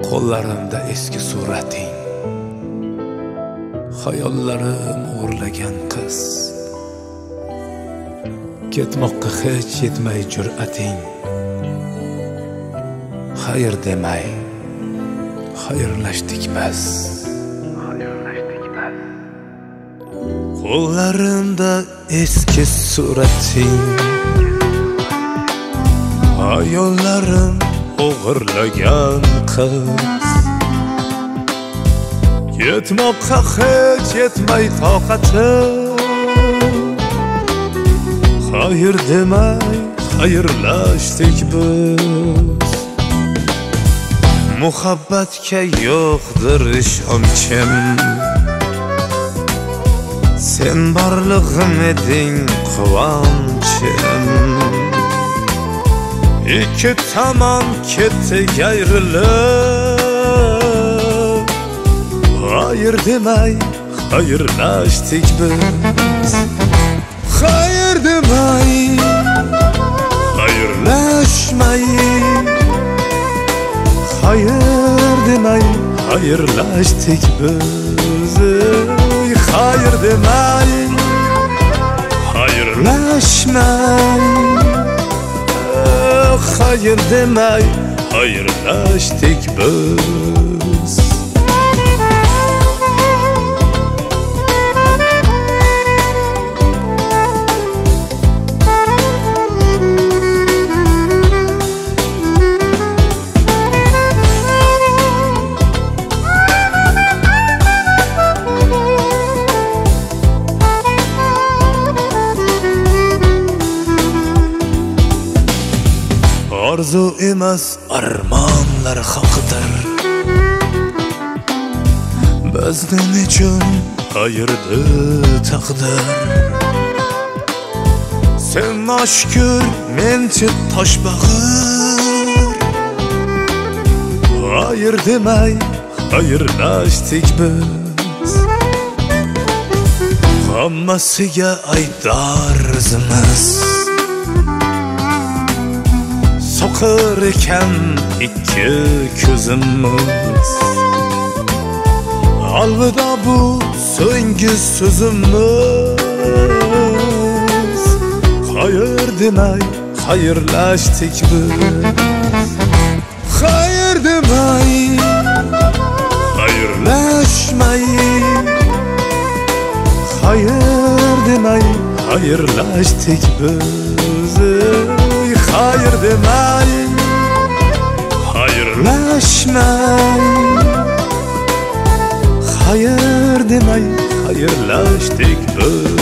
Qo'llarimda eski surating, xayollarim o'rlagan qiz. Ketmoqqa hech yetmay jur'ating, xayr demay xayrlashdik biz. Qo'llarimda eski surating, xayollarim o'g'irlagan qiz. Ketmoqqa hech yetmay toqatim, xayr demay xayrlashdik biz. Muhabbatga yo'qdir ishonchim, sen borlig'im eding quvonchim. İki tamam ketdik ayrilib, hayır demay xayrlashdik biz. Hayır demay xayrlashmay, hayır demay xayrlashdik biz. Hayır demay xayrlashmay, hayır demay xayrlashdik biz. Arzu emas armonlar haqidir, bizning uchun ayirdi taqdir. Sen noshukr, menchi toshbag'ir, hayır demay xayrlashdik biz. Hammasiga aytarzimiz, soqir ekan ikki ko'zimiz. Alvida bu so'nggi so'zimiz, hayır demay xayrlashdik biz. Hayır demay xayrlashmay, hayır demay xayrlashdik biz. Hayır demay xayrlashmay, hayır demay xayrlashdik biz.